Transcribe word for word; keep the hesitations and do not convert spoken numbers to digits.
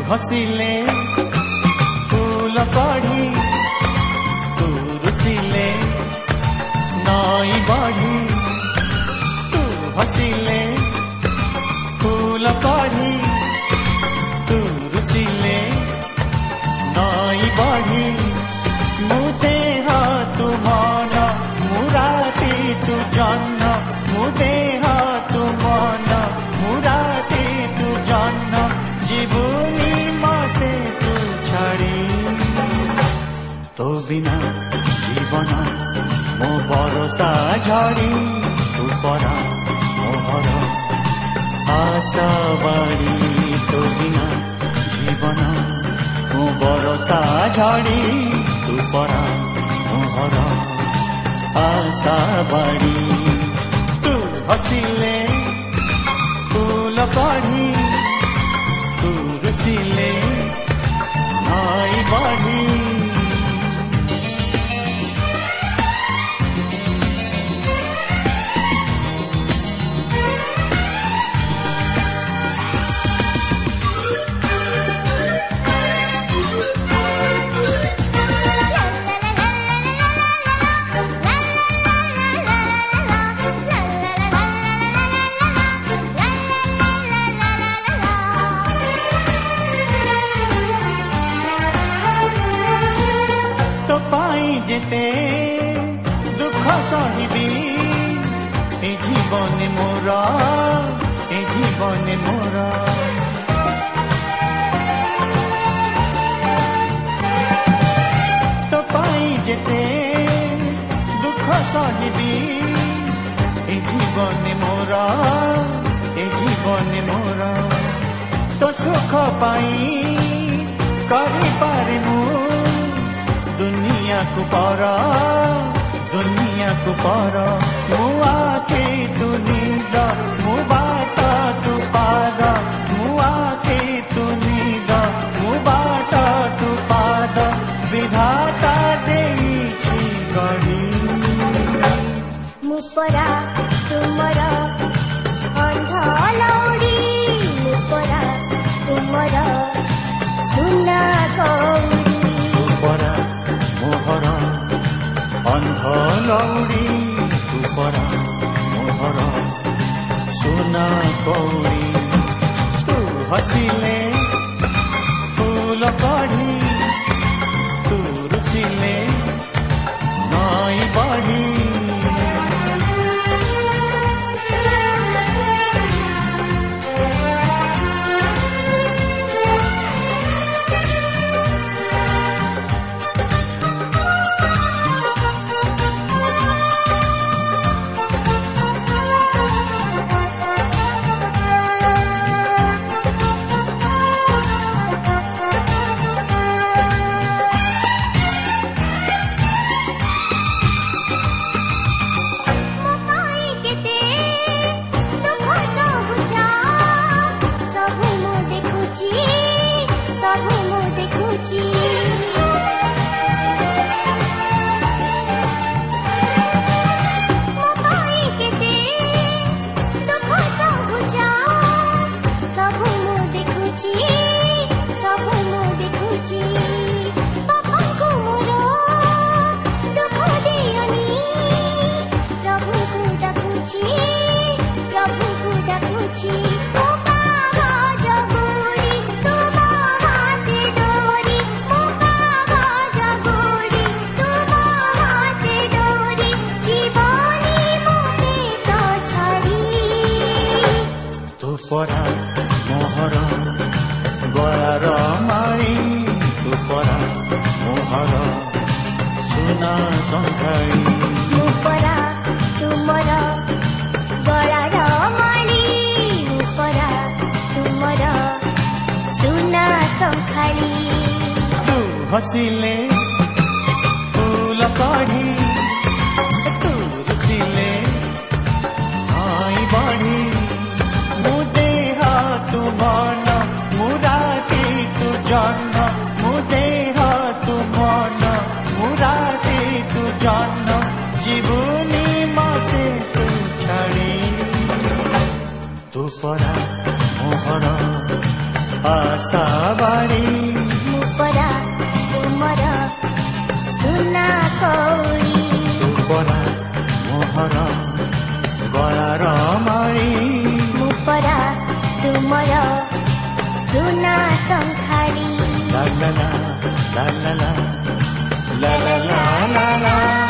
हसिले फूल कढ़ी तू रुसिले नई बढ़ी तू हसिले फूल कढ़ी तू रुसिले नई बढ़ी मुदे तू मन मुराती तू जन्न मुदे तू मन मुराती तू जन्न जीवनी मते तू छाड़ी तो बिना जीवन मो भरोसा झाड़ी तू परा मोहर आशा बाड़ी तो बिना जीवन मो भरोसा झाड़ी तू परा मोहर आशा बाड़ी तू हसिले फूल कढ़ी तू रुसिले नई बढ़ी जेते दुख सहिबी ए जीवन मोर ए जीवन मोर तो पाई जेते दुख सहिबी ए जीवन मोर ए जीवन मोर तो सुख पाई करी पारे मु दुनिया को पारा दुनिया को पारा मुआ के दुनिया मुबाता तू पादा मुआ के दुनिया मुबाता तू पादा विधाता देई छी गढ़ी मुपरा तुमरा अंधा लौड़ी मुपरा तुमरा सुना गौरी मुपरा मोहर अंध लौड़ी तुपरा मोहर सुना कौड़ी तू हसिले फूल कढ़ी तू रुसिले नई बढ़ी परा मोहर गयार मारी तू परा मोहर सुना संखाई मुपरा तुमरा गयार मारी मुपरा तुमरा सुना संखाई तू हसिले फूल कढ़ी तू रुसिले नई बढ़ी तू मन मुराती तू जन्न मुदे तू मन मुराती तू जन्न जीवनी मते तू छाड़ी तू परा मोहर आशावाणी ମୁଁ ପରା ତୁମର ସୁନା କଉଡ଼ି ତୁ ପରା ମୋହର ଗଳାର ମାଳି ମୁଁ ପରା ତୁମର ସୁନା ଶଙ୍ଖାଳି ଲା ଲା ଲା ଲା ଲା ଲା ଲା ଲା ଲା ଲା